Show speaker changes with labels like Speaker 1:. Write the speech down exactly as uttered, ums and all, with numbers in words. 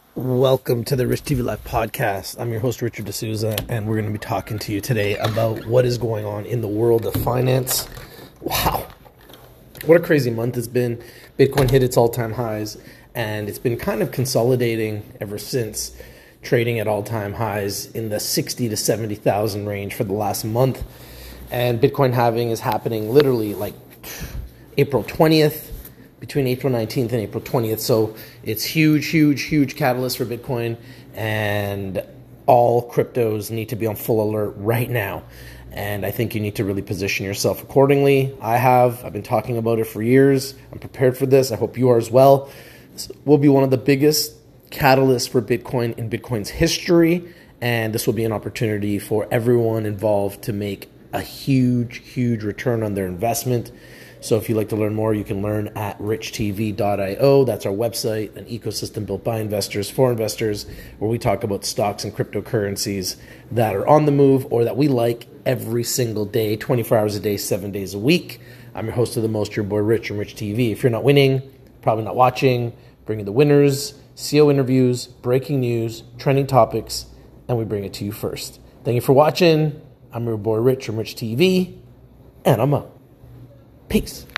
Speaker 1: Welcome to the Rich T V Live podcast. I'm your host, Richard D'Souza, and we're going to be talking to you today about what is going on in the world of finance. Wow. What a crazy month it's been. Bitcoin hit its all-time highs, and it's been kind of consolidating ever since, trading at all-time highs in the sixty to seventy thousand range for the last month. And Bitcoin halving is happening literally like April twentieth. Between April nineteenth and April twentieth. So it's huge, huge, huge catalyst for Bitcoin, and all cryptos need to be on full alert right now. And I think you need to really position yourself accordingly. I have. I've been talking about it for years. I'm prepared for this. I hope you are as well. This will be one of the biggest catalysts for Bitcoin in Bitcoin's history, and this will be an opportunity for everyone involved to make a huge, huge return on their investment. So if you'd like to learn more, you can learn at rich t v dot i o. That's our website, an ecosystem built by investors for investors, where we talk about stocks and cryptocurrencies that are on the move or that we like every single day, twenty-four hours a day, seven days a week. I'm your host of the most, your boy Rich and Rich T V. If you're not winning, probably not watching, bringing the winners, C E O interviews, breaking news, trending topics, and we bring it to you first. Thank you for watching. I'm your boy Rich from Rich T V, and I'm up. Peace.